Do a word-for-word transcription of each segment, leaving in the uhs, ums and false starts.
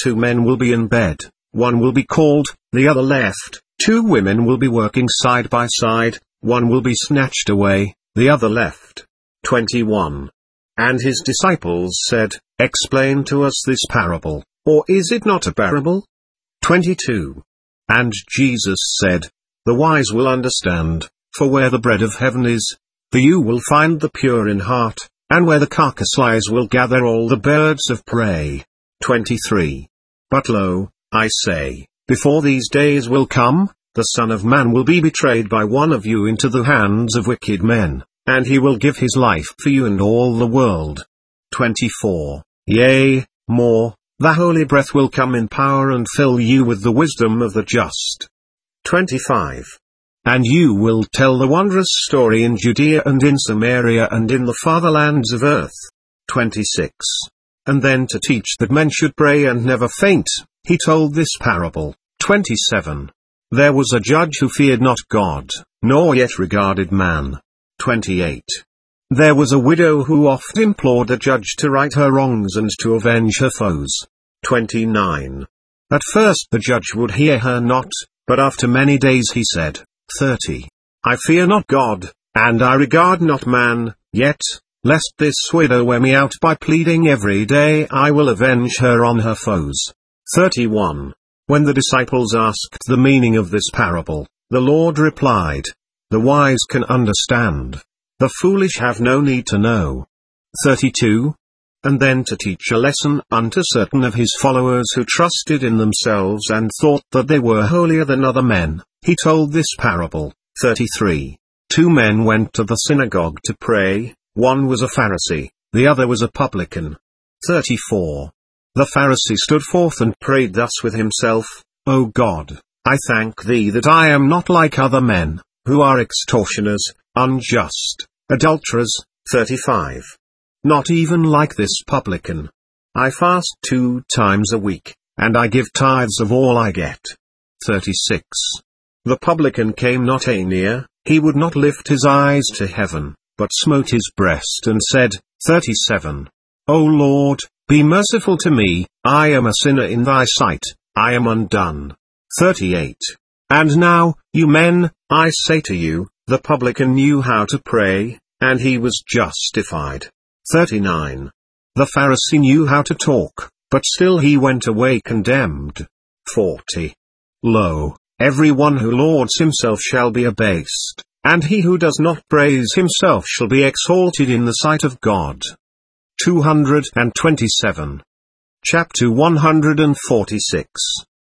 two men will be in bed, one will be called, the other left, two women will be working side by side, one will be snatched away, the other left. twenty-one. And his disciples said, Explain to us this parable, or is it not a parable? twenty-two. And Jesus said, The wise will understand, for where the bread of heaven is, the you will find the pure in heart, and where the carcass lies will gather all the birds of prey. twenty-three. But lo, I say, before these days will come, the Son of Man will be betrayed by one of you into the hands of wicked men, and he will give his life for you and all the world. twenty-four. Yea, more, the Holy Breath will come in power and fill you with the wisdom of the just. twenty-five. And you will tell the wondrous story in Judea and in Samaria and in the fatherlands of earth. twenty-six. And then to teach that men should pray and never faint, he told this parable. twenty-seven. There was a judge who feared not God, nor yet regarded man. twenty-eight. There was a widow who oft implored the judge to right her wrongs and to avenge her foes. twenty-nine. At first the judge would hear her not, but after many days he said, thirty. I fear not God, and I regard not man, yet, lest this widow wear me out by pleading every day, I will avenge her on her foes. thirty-one. When the disciples asked the meaning of this parable, the Lord replied, The wise can understand. The foolish have no need to know. thirty-two. And then to teach a lesson unto certain of his followers who trusted in themselves and thought that they were holier than other men, he told this parable. thirty-three. Two men went to the synagogue to pray, one was a Pharisee, the other was a publican. thirty-four. The Pharisee stood forth and prayed thus with himself, O God, I thank thee that I am not like other men, who are extortioners, unjust, adulterers. thirty-five. Not even like this publican. I fast two times a week, and I give tithes of all I get. thirty-six. The publican came not a near, he would not lift his eyes to heaven, but smote his breast and said, thirty-seven. O Lord, be merciful to me, I am a sinner in thy sight, I am undone. thirty-eight. And now, you men, I say to you, the publican knew how to pray, and he was justified. thirty-nine. The Pharisee knew how to talk, but still he went away condemned. forty. Lo, every one who lauds himself shall be abased, and he who does not praise himself shall be exalted in the sight of God. two hundred twenty-seven. Chapter one hundred forty-six.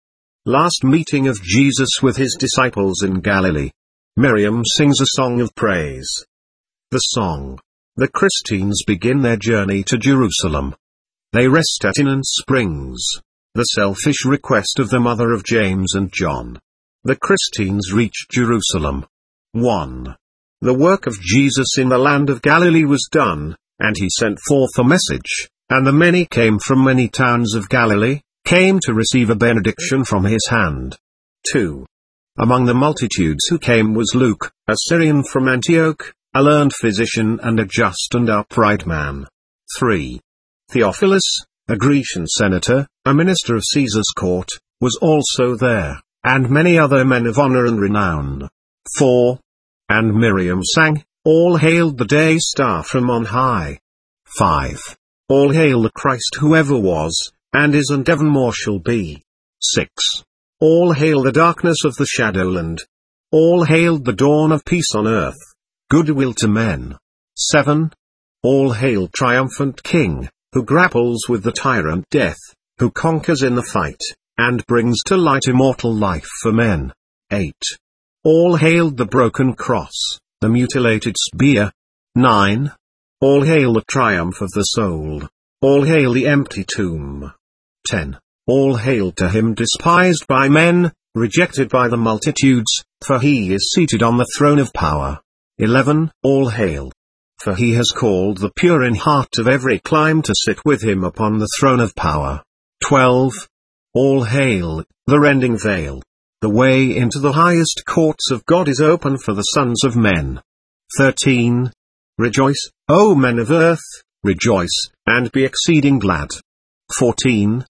Last meeting of Jesus with his disciples in Galilee. Miriam sings a song of praise. The song. The Christians begin their journey to Jerusalem. They rest at Inn and Springs. The selfish request of the mother of James and John. The Christians reach Jerusalem. one. The work of Jesus in the land of Galilee was done, and he sent forth a message, and the many came from many towns of Galilee, came to receive a benediction from his hand. two. Among the multitudes who came was Luke, a Syrian from Antioch, a learned physician and a just and upright man. three. Theophilus, a Grecian senator, a minister of Caesar's court, was also there, and many other men of honor and renown. four. And Miriam sang, All hail the day star from on high. five. All hail the Christ who ever was, and is and evermore shall be. six. All hail the darkness of the shadowland. All hail the dawn of peace on earth, goodwill to men. seven. All hail triumphant King, who grapples with the tyrant death, who conquers in the fight, and brings to light immortal life for men. eight. All hail the broken cross, the mutilated spear. nine. All hail the triumph of the soul. All hail the empty tomb. ten. All hail to him despised by men, rejected by the multitudes, for he is seated on the throne of power. eleven. All hail. For he has called the pure in heart of every clime to sit with him upon the throne of power. twelve. All hail, the rending veil. The way into the highest courts of God is open for the sons of men. thirteen. Rejoice, O men of earth, rejoice, and be exceeding glad. fourteen.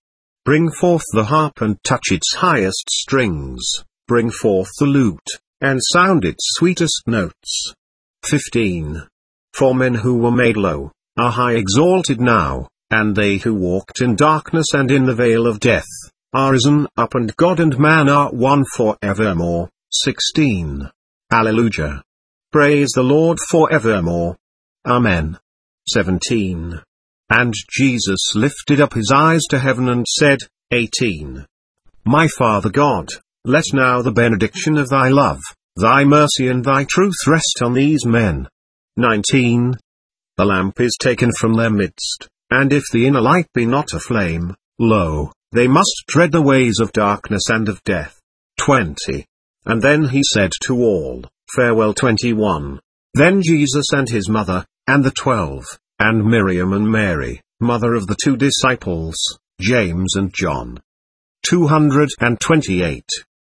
Bring forth the harp and touch its highest strings, bring forth the lute, and sound its sweetest notes. fifteen. For men who were made low, are high exalted now, and they who walked in darkness and in the vale of death, are risen up, and God and man are one for evermore. sixteen. Alleluia. Praise the Lord for evermore. Amen. seventeen. And Jesus lifted up his eyes to heaven and said, eighteen. My Father God, let now the benediction of thy love, thy mercy and thy truth rest on these men. nineteen. The lamp is taken from their midst, and if the inner light be not aflame, lo, they must tread the ways of darkness and of death. twenty. And then he said to all, farewell. twenty-one. Then Jesus and his mother, and the twelve, and Miriam and Mary, mother of the two disciples, James and John. two hundred twenty-eight.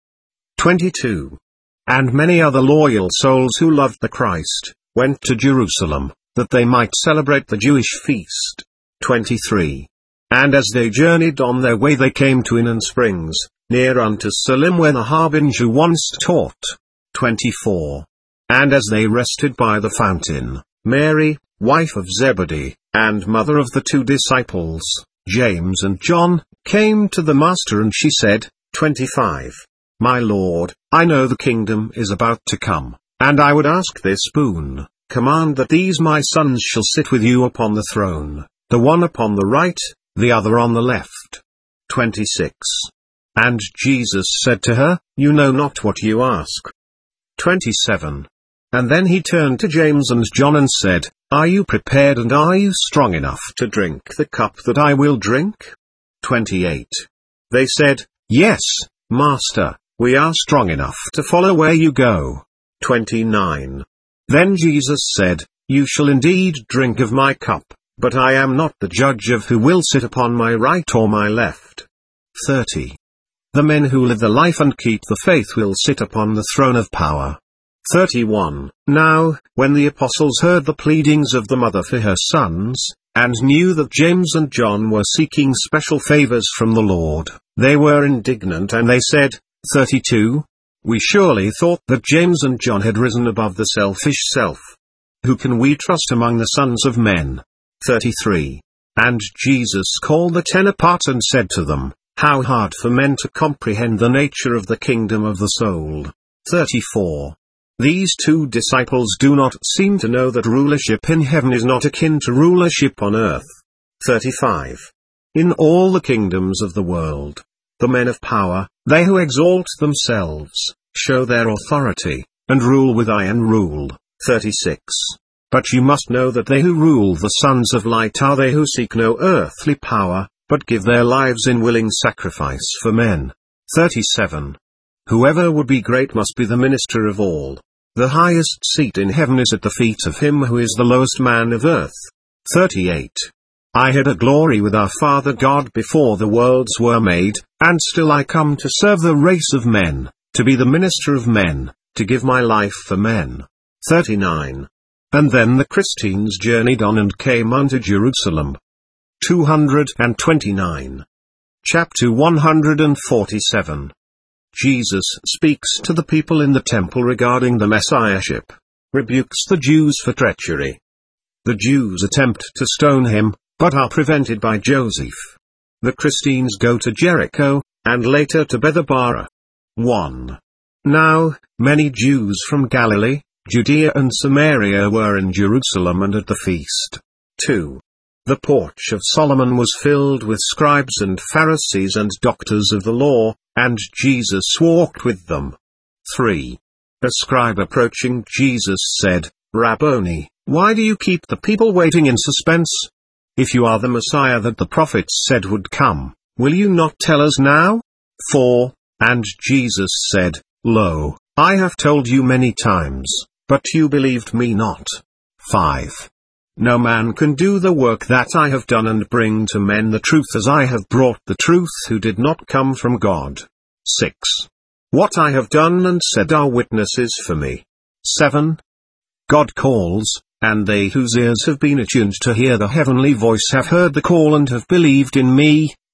twenty-two. And many other loyal souls who loved the Christ, went to Jerusalem, that they might celebrate the Jewish feast. twenty-three. And as they journeyed on their way they came to Inon Springs, near unto Salim where the harbinger once taught. twenty-four. And as they rested by the fountain, Mary, wife of Zebedee, and mother of the two disciples, James and John, came to the master, and she said, twenty-five. My Lord, I know the kingdom is about to come, and I would ask this boon, command that these my sons shall sit with you upon the throne, the one upon the right, the other on the left. twenty-six. And Jesus said to her, you know not what you ask. twenty-seven. And then he turned to James and John and said, are you prepared and are you strong enough to drink the cup that I will drink? twenty-eight. They said, yes, Master, we are strong enough to follow where you go. twenty-nine. Then Jesus said, you shall indeed drink of my cup, but I am not the judge of who will sit upon my right or my left. thirty. The men who live the life and keep the faith will sit upon the throne of power. thirty-one. Now, when the apostles heard the pleadings of the mother for her sons, and knew that James and John were seeking special favors from the Lord, they were indignant, and they said, thirty-two. We surely thought that James and John had risen above the selfish self. Who can we trust among the sons of men? thirty-three. And Jesus called the ten apart and said to them, how hard for men to comprehend the nature of the kingdom of the soul. thirty-four. These two disciples do not seem to know that rulership in heaven is not akin to rulership on earth. thirty-five. In all the kingdoms of the world, the men of power, they who exalt themselves, show their authority, and rule with iron rule. thirty-six. But you must know that they who rule the sons of light are they who seek no earthly power, but give their lives in willing sacrifice for men. thirty-seven. Whoever would be great must be the minister of all. The highest seat in heaven is at the feet of him who is the lowest man of earth. thirty-eight. I had a glory with our Father God before the worlds were made, and still I come to serve the race of men, to be the minister of men, to give my life for men. thirty-nine. And then the Christines journeyed on and came unto Jerusalem. two hundred twenty-nine. Chapter one hundred forty-seven. Jesus speaks to the people in the temple regarding the Messiahship. Rebukes the Jews for treachery. The Jews attempt to stone him, but are prevented by Joseph. The Christines go to Jericho, and later to Bethabara. one. Now, many Jews from Galilee, Judea and Samaria were in Jerusalem and at the feast. two. The porch of Solomon was filled with scribes and Pharisees and doctors of the law, and Jesus walked with them. three. A scribe approaching Jesus said, Rabboni, why do you keep the people waiting in suspense? If you are the Messiah that the prophets said would come, will you not tell us now? four. And Jesus said, Lo, I have told you many times, but you believed me not. five. No man can do the work that I have done and bring to men the truth as I have brought the truth who did not come from God. six. What I have done and said are witnesses for me. seven. God calls, and they whose ears have been attuned to hear the heavenly voice have heard the call and have believed in me.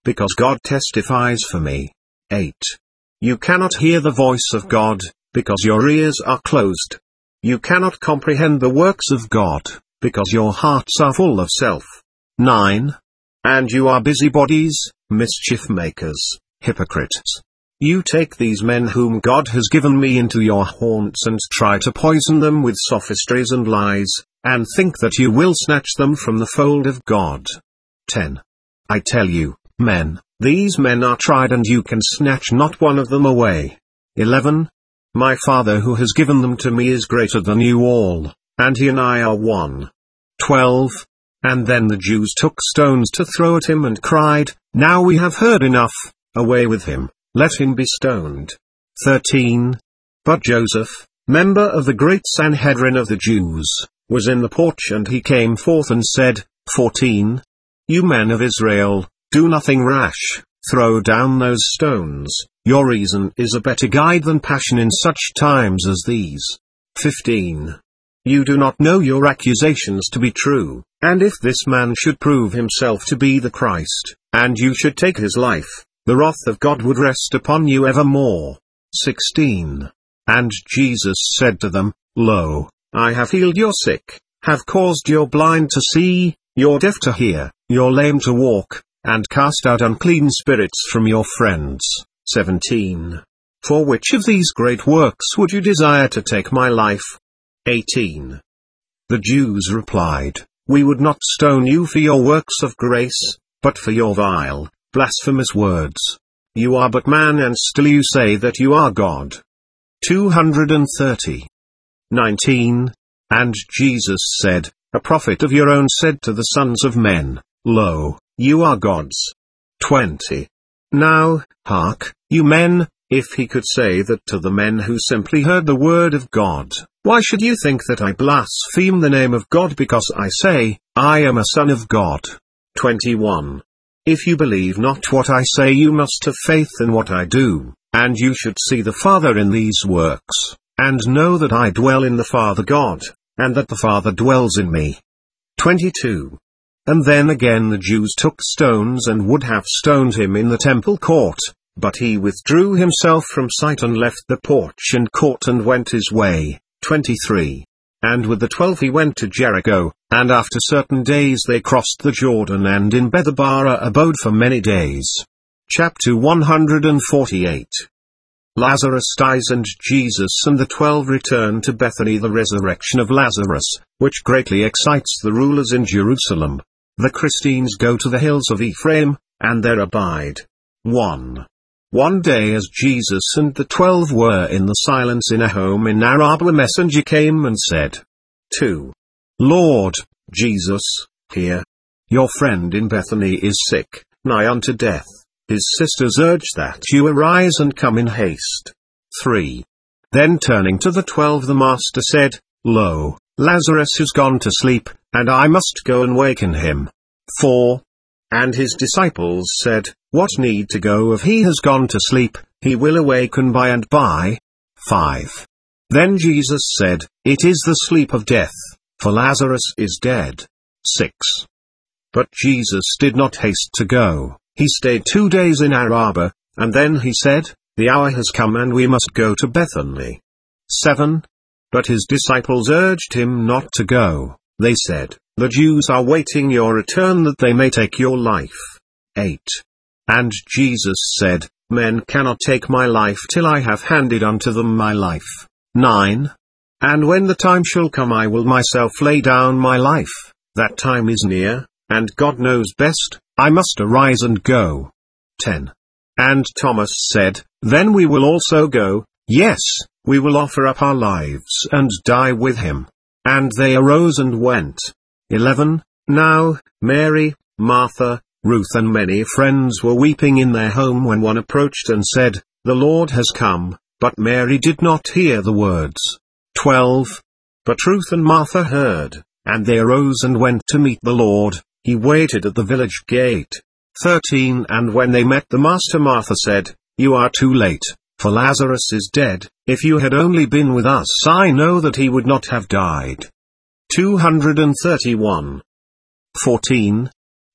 because God testifies for me. eight. You cannot hear the voice of God, because your ears are closed. You cannot comprehend the works of God, because your hearts are full of self. nine. And you are busybodies, mischief makers, hypocrites. You take these men whom God has given me into your haunts and try to poison them with sophistries and lies, and think that you will snatch them from the fold of God. ten. I tell you, men, these men are tried and you can snatch not one of them away. eleven. My Father who has given them to me is greater than you all, and he and I are one. twelve. And then the Jews took stones to throw at him and cried, Now we have heard enough, away with him, let him be stoned. thirteen. But Joseph, member of the great Sanhedrin of the Jews, was in the porch and he came forth and said, fourteen. You men of Israel, do nothing rash, throw down those stones, your reason is a better guide than passion in such times as these. fifteen. You do not know your accusations to be true, and if this man should prove himself to be the Christ, and you should take his life, the wrath of God would rest upon you evermore. sixteen. And Jesus said to them, Lo, I have healed your sick, have caused your blind to see, your deaf to hear, your lame to walk, and cast out unclean spirits from your friends. seventeen. For which of these great works would you desire to take my life? eighteen. The Jews replied, We would not stone you for your works of grace, but for your vile, blasphemous words. You are but man and still you say that you are God. two hundred thirty. nineteen. And Jesus said, A prophet of your own said to the sons of men, Lo, you are gods. twenty. Now, hark, you men, if he could say that to the men who simply heard the word of God, why should you think that I blaspheme the name of God because I say, I am a son of God? twenty-one. If you believe not what I say you must have faith in what I do, and you should see the Father in these works, and know that I dwell in the Father God, and that the Father dwells in me. twenty-two. And then again the Jews took stones and would have stoned him in the temple court, but he withdrew himself from sight and left the porch and court and went his way. twenty-three. And with the twelve he went to Jericho, and after certain days they crossed the Jordan and in Bethabara abode for many days. Chapter one hundred forty-eight. Lazarus dies and Jesus and the twelve return to Bethany. The resurrection of Lazarus, which greatly excites the rulers in Jerusalem. The Christians go to the hills of Ephraim, and there abide. one. One day as Jesus and the twelve were in the silence in a home in Araba, a messenger came and said, two. Lord, Jesus, hear. Your friend in Bethany is sick, nigh unto death. His sisters urge that you arise and come in haste. three. Then turning to the twelve the Master said, Lo, Lazarus has gone to sleep, and I must go and waken him. four. And his disciples said, What need to go if he has gone to sleep, he will awaken by and by. five. Then Jesus said, It is the sleep of death, for Lazarus is dead. six. But Jesus did not haste to go, he stayed two days in Araba, and then he said, The hour has come and we must go to Bethany. seven. But his disciples urged him not to go, they said, The Jews are waiting your return that they may take your life. eight. And Jesus said, Men cannot take my life till I have handed unto them my life. nine. And when the time shall come I will myself lay down my life, that time is near, and God knows best, I must arise and go. ten. And Thomas said, Then we will also go, yes, we will offer up our lives and die with him. And they arose and went. eleven. Now, Mary, Martha, Ruth and many friends were weeping in their home when one approached and said, The Lord has come, but Mary did not hear the words. twelve. But Ruth and Martha heard, and they arose and went to meet the Lord. He waited at the village gate. thirteen. And when they met the Master, Martha said, You are too late, for Lazarus is dead. If you had only been with us I know that he would not have died. two hundred thirty-one. fourteen.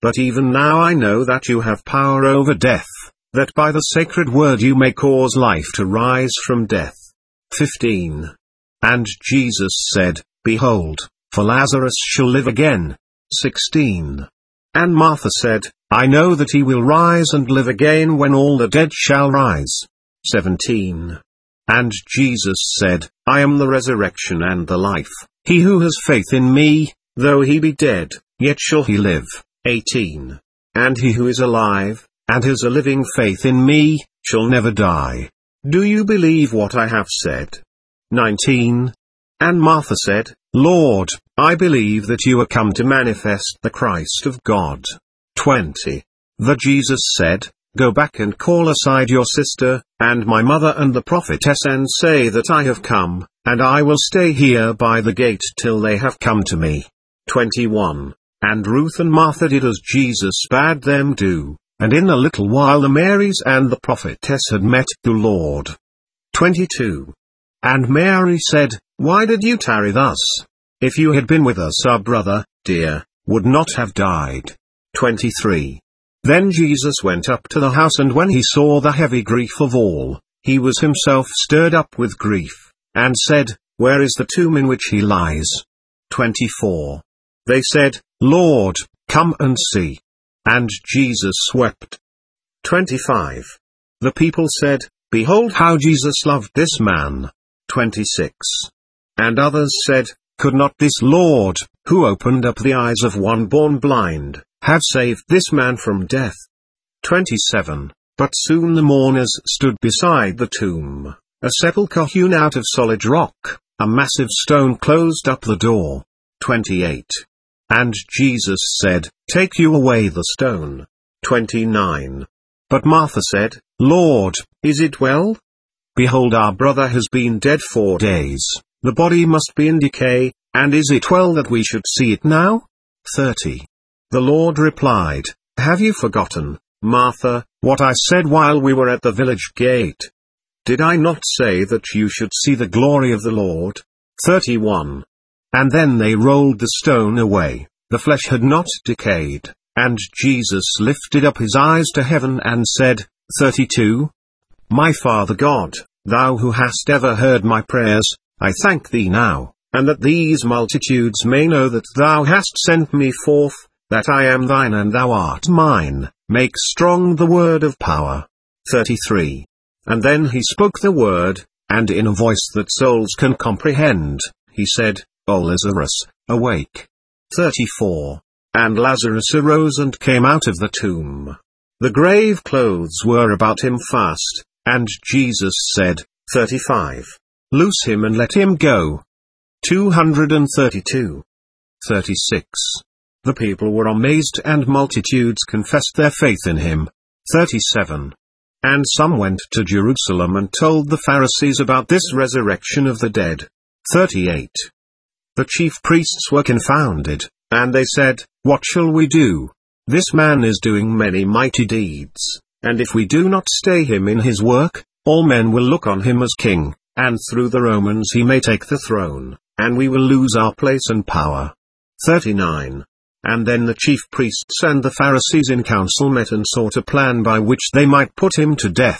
But even now I know that you have power over death, that by the sacred word you may cause life to rise from death. fifteen. And Jesus said, Behold, for Lazarus shall live again. sixteen. And Martha said, I know that he will rise and live again when all the dead shall rise. seventeen. And Jesus said, I am the resurrection and the life. He who has faith in me, though he be dead, yet shall he live. eighteen. And he who is alive, and has a living faith in me, shall never die. Do you believe what I have said? nineteen. And Martha said, Lord, I believe that you are come to manifest the Christ of God. twenty. The Jesus said, Go back and call aside your sister, and my mother and the prophetess, and say that I have come, and I will stay here by the gate till they have come to me. twenty-one. And Ruth and Martha did as Jesus bade them do, and in a little while the Marys and the prophetess had met the Lord. twenty-two. And Mary said, Why did you tarry thus? If you had been with us, our brother, dear, would not have died. twenty-three. Then Jesus went up to the house, and when he saw the heavy grief of all, he was himself stirred up with grief, and said, Where is the tomb in which he lies? twenty-four. They said, Lord, come and see. And Jesus wept. twenty-five. The people said, Behold how Jesus loved this man. twenty-six. And others said, Could not this Lord, who opened up the eyes of one born blind, have saved this man from death? twenty-seven. But soon the mourners stood beside the tomb. A sepulchre hewn out of solid rock, a massive stone closed up the door. twenty-eight. And Jesus said, Take you away the stone. twenty-nine. But Martha said, Lord, is it well? Behold, our brother has been dead four days, the body must be in decay, and is it well that we should see it now? thirty. The Lord replied, Have you forgotten, Martha, what I said while we were at the village gate? Did I not say that you should see the glory of the Lord? thirty-one. And then they rolled the stone away, the flesh had not decayed, and Jesus lifted up his eyes to heaven and said, thirty-two. My Father God, thou who hast ever heard my prayers, I thank thee now, and that these multitudes may know that thou hast sent me forth, that I am thine and thou art mine, make strong the word of power. thirty-three. And then he spoke the word, and in a voice that souls can comprehend, he said, O Lazarus, awake. thirty-four. And Lazarus arose and came out of the tomb. The grave clothes were about him fast, and Jesus said, thirty-five. Loose him and let him go. two hundred thirty-two. thirty-six. The people were amazed and multitudes confessed their faith in him. thirty-seven. And some went to Jerusalem and told the Pharisees about this resurrection of the dead. thirty-eight. The chief priests were confounded, and they said, What shall we do? This man is doing many mighty deeds, and if we do not stay him in his work, all men will look on him as king, and through the Romans he may take the throne, and we will lose our place and power. thirty-nine. And then the chief priests and the Pharisees in council met and sought a plan by which they might put him to death.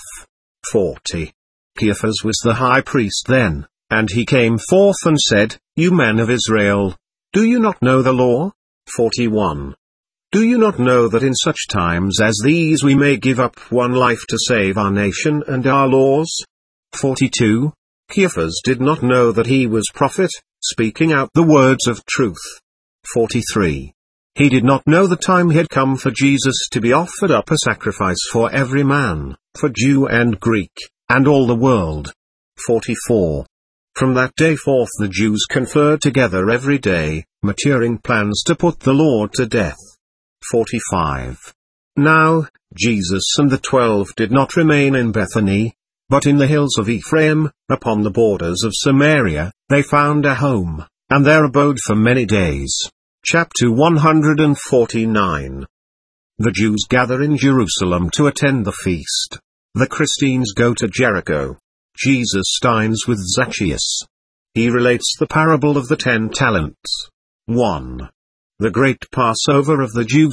forty. Caiaphas was the high priest then, and he came forth and said, You men of Israel, do you not know the law? forty-one. Do you not know that in such times as these we may give up one life to save our nation and our laws? forty-two. Caiaphas did not know that he was prophet, speaking out the words of truth. forty-three. He did not know the time had come for Jesus to be offered up a sacrifice for every man, for Jew and Greek, and all the world. forty-four. From that day forth the Jews conferred together every day, maturing plans to put the Lord to death. forty-five. Now, Jesus and the twelve did not remain in Bethany, but in the hills of Ephraim, upon the borders of Samaria, they found a home, and there abode for many days. Chapter one hundred forty-nine. The Jews gather in Jerusalem to attend the feast. The Christians go to Jericho. Jesus dines with Zacchaeus. He relates the parable of the ten talents. one. The great Passover of the Jews.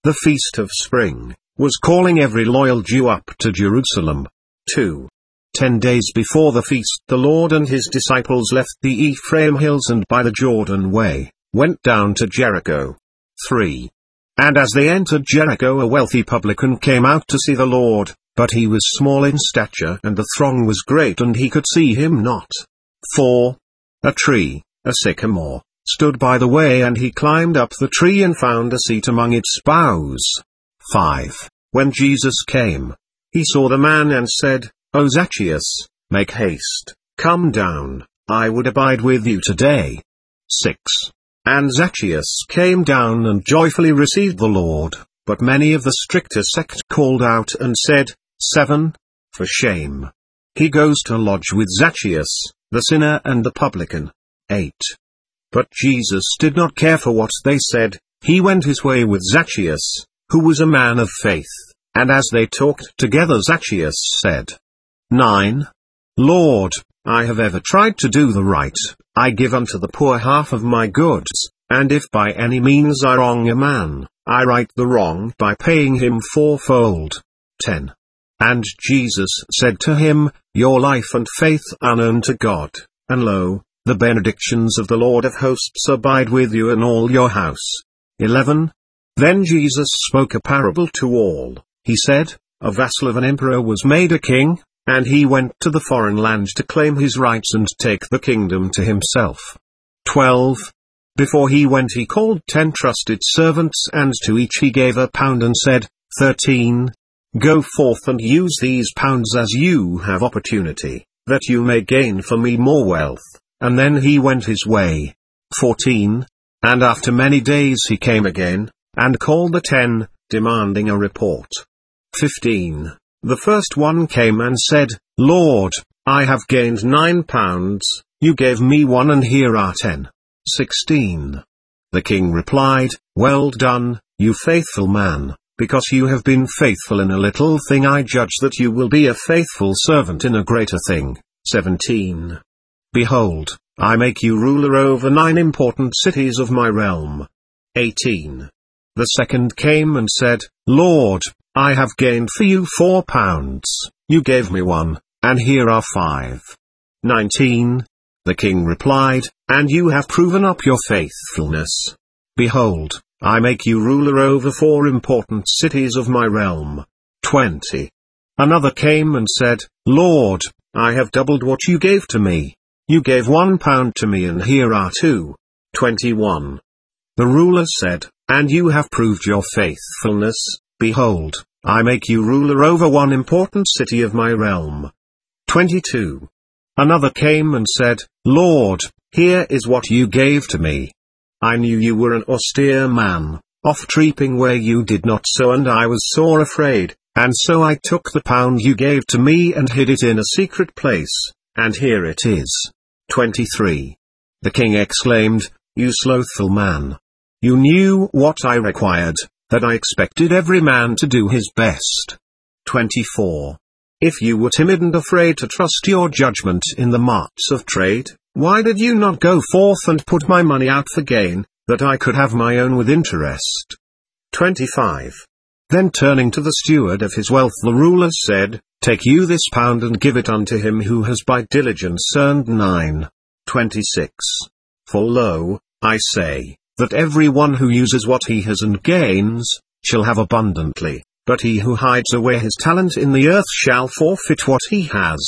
the Feast of Spring, was calling every loyal Jew up to Jerusalem. two. Ten days before the feast the Lord and his disciples left the Ephraim hills and by the Jordan way, went down to Jericho. three. And as they entered Jericho a wealthy publican came out to see the Lord, but he was small in stature and the throng was great and he could see him not. four. A tree, a sycamore, stood by the way and he climbed up the tree and found a seat among its boughs. five. When Jesus came, he saw the man and said, O Zacchaeus, make haste, come down, I would abide with you today. six. And Zacchaeus came down and joyfully received the Lord, but many of the stricter sect called out and said, seven. For shame. He goes to lodge with Zacchaeus, the sinner and the publican. eight. But Jesus did not care for what they said, he went his way with Zacchaeus, who was a man of faith, and as they talked together Zacchaeus said, nine. Lord, I have ever tried to do the right, I give unto the poor half of my goods, and if by any means I wrong a man, I right the wrong by paying him fourfold. ten. And Jesus said to him, Your life and faith are known to God, and lo, the benedictions of the Lord of hosts abide with you and all your house. eleven. Then Jesus spoke a parable to all. He said, A vassal of an emperor was made a king, and he went to the foreign land to claim his rights and take the kingdom to himself. twelve. Before he went he called ten trusted servants and to each he gave a pound and said, thirteen. Go forth and use these pounds as you have opportunity, that you may gain for me more wealth. And then he went his way. fourteen. And after many days he came again, and called the ten, demanding a report. fifteen. The first one came and said, Lord, I have gained nine pounds, you gave me one and here are ten. sixteen. The king replied, Well done, you faithful man, because you have been faithful in a little thing I judge that you will be a faithful servant in a greater thing. seventeen. Behold, I make you ruler over nine important cities of my realm. eighteen. The second came and said, Lord, I have gained for you four pounds, you gave me one, and here are five. nineteen. The king replied, And you have proven up your faithfulness. Behold, I make you ruler over four important cities of my realm. twenty. Another came and said, Lord, I have doubled what you gave to me. You gave one pound to me and here are two. twenty-one. The ruler said, And you have proved your faithfulness. Behold, I make you ruler over one important city of my realm. twenty-two. Another came and said, Lord, here is what you gave to me. I knew you were an austere man, oft reaping where you did not sow, and I was sore afraid, and so I took the pound you gave to me and hid it in a secret place, and here it is. twenty-three. The king exclaimed, You slothful man. You knew what I required, that I expected every man to do his best. twenty-four. If you were timid and afraid to trust your judgment in the marts of trade, why did you not go forth and put my money out for gain, that I could have my own with interest? twenty-five. Then turning to the steward of his wealth the ruler said, Take you this pound and give it unto him who has by diligence earned nine. twenty-six. For lo, I say, that every one who uses what he has and gains, shall have abundantly, but he who hides away his talent in the earth shall forfeit what he has.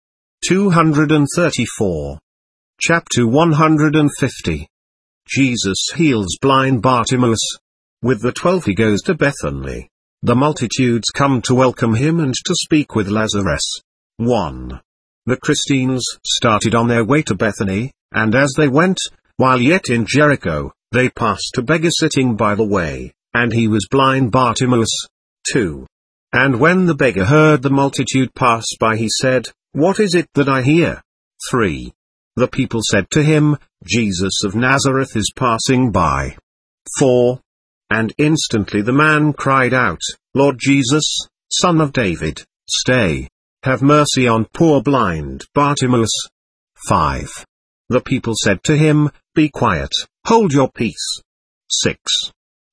two hundred thirty-four. Chapter one hundred fifty. Jesus heals blind Bartimaeus. With the twelve he goes to Bethany. The multitudes come to welcome him and to speak with Lazarus. one. The Christians started on their way to Bethany, and as they went, while yet in Jericho, they passed a beggar sitting by the way, and he was blind Bartimaeus. two. And when the beggar heard the multitude pass by he said, What is it that I hear? three. The people said to him, Jesus of Nazareth is passing by. four. And instantly the man cried out, Lord Jesus, Son of David, stay. Have mercy on poor blind Bartimaeus. five. The people said to him, Be quiet, hold your peace. six.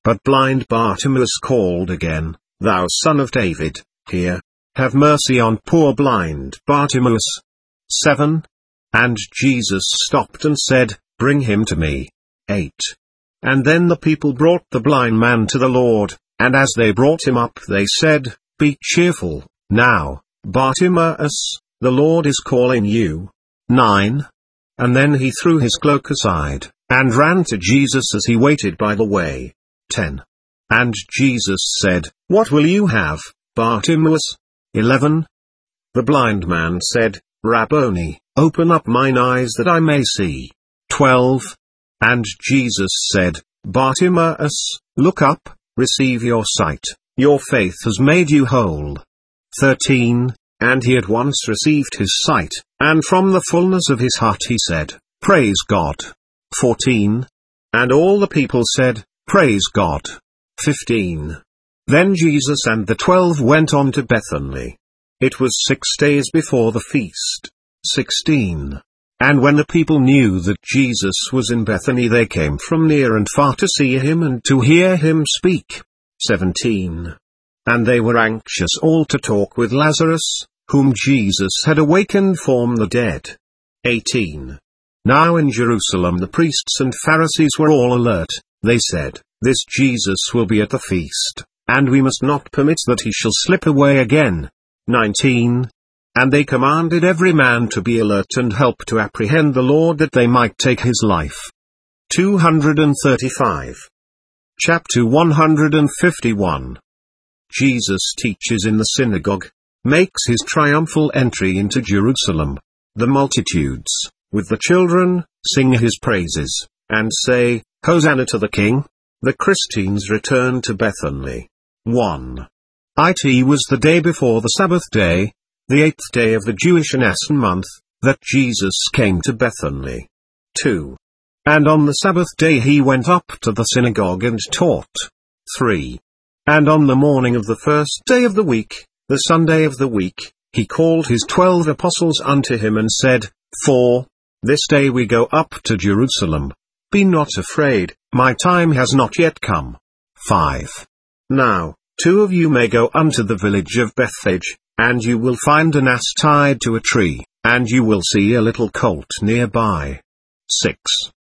But blind Bartimaeus called again, "Thou Son of David, hear, have mercy on poor blind Bartimaeus." seven. And Jesus stopped and said, "Bring him to me." eight. And then the people brought the blind man to the Lord, and as they brought him up they said, "Be cheerful, now, Bartimaeus, the Lord is calling you." nine. And then he threw his cloak aside, and ran to Jesus as he waited by the way. ten. And Jesus said, "What will you have, Bartimaeus?" eleven. The blind man said, "Rabboni, open up mine eyes that I may see." twelve. And Jesus said, "Bartimaeus, look up, receive your sight, your faith has made you whole." thirteen. And he at once received his sight, and from the fullness of his heart he said, "Praise God." fourteen. And all the people said, "Praise God." fifteen. Then Jesus and the twelve went on to Bethany. It was six days before the feast. sixteen. And when the people knew that Jesus was in Bethany, they came from near and far to see him and to hear him speak. seventeen. And they were anxious all to talk with Lazarus, whom Jesus had awakened from the dead. eighteen. Now in Jerusalem the priests and Pharisees were all alert. They said, "This Jesus will be at the feast, and we must not permit that he shall slip away again." nineteen. And they commanded every man to be alert and help to apprehend the Lord that they might take his life. two hundred thirty-five. Chapter one hundred fifty-one. Jesus teaches in the synagogue, makes his triumphal entry into Jerusalem. The multitudes, with the children, sing his praises, and say, "Hosanna to the King." The Christians return to Bethany. one. It was the day before the Sabbath day, the eighth day of the Jewish Nisan month, that Jesus came to Bethany. two. And on the Sabbath day he went up to the synagogue and taught. three. And on the morning of the first day of the week, the Sunday of the week, he called his twelve apostles unto him and said, four. This day we go up to Jerusalem. Be not afraid, my time has not yet come. five. Now, two of you may go unto the village of Bethphage, and you will find an ass tied to a tree, and you will see a little colt nearby. six.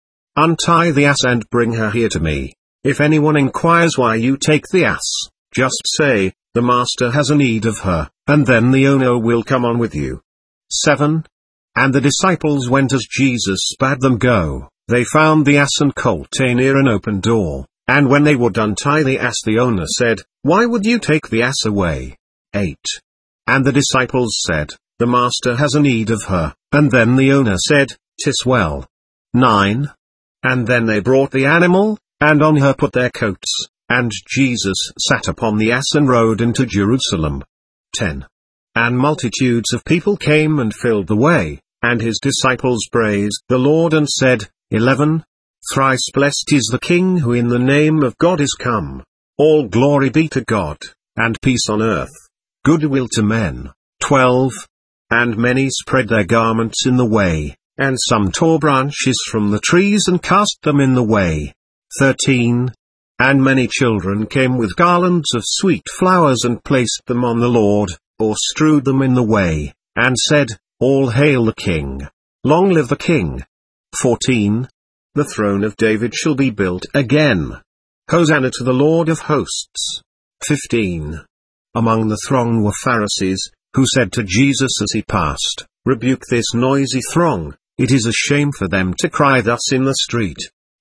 Untie the ass and bring her here to me. If anyone inquires why you take the ass, just say, the master has a need of her, and then the owner will come on with you. seven. And the disciples went as Jesus bade them go. They found the ass and colt near an open door, and when they would untie the ass, the owner said, Why would you take the ass away? eight. And the disciples said, The master has a need of her, and then the owner said, Tis well. nine. And then they brought the animal, and on her put their coats, and Jesus sat upon the ass and rode into Jerusalem. ten. And multitudes of people came and filled the way, and his disciples praised the Lord and said, eleven. Thrice blessed is the King who in the name of God is come. All glory be to God, and peace on earth, goodwill to men. twelve. And many spread their garments in the way, and some tore branches from the trees and cast them in the way. thirteen. And many children came with garlands of sweet flowers and placed them on the Lord, or strewed them in the way, and said, All hail the King! Long live the King! fourteen. The throne of David shall be built again. Hosanna to the Lord of hosts. fifteen. Among the throng were Pharisees, who said to Jesus as he passed, Rebuke this noisy throng, it is a shame for them to cry thus in the street.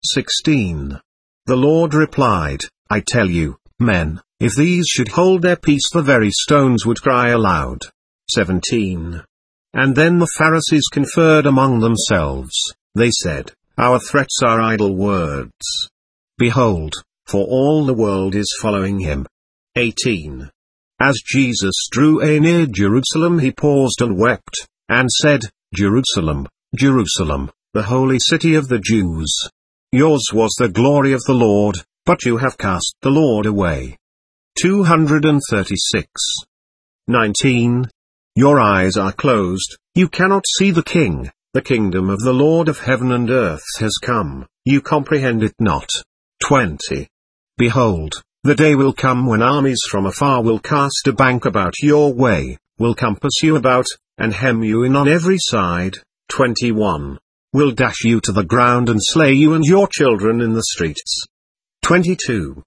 sixteen. The Lord replied, I tell you, men, if these should hold their peace the very stones would cry aloud. seventeen. And then the Pharisees conferred among themselves. They said, Our threats are idle words. Behold, for all the world is following him. eighteen. As Jesus drew near Jerusalem he paused and wept, and said, Jerusalem, Jerusalem, the holy city of the Jews. Yours was the glory of the Lord, but you have cast the Lord away. two hundred thirty-six. nineteen. Your eyes are closed, you cannot see the King, the kingdom of the Lord of heaven and earth has come, you comprehend it not. twenty. Behold, the day will come when armies from afar will cast a bank about your way, will compass you about, and hem you in on every side. twenty-one. Will dash you to the ground and slay you and your children in the streets. twenty-two.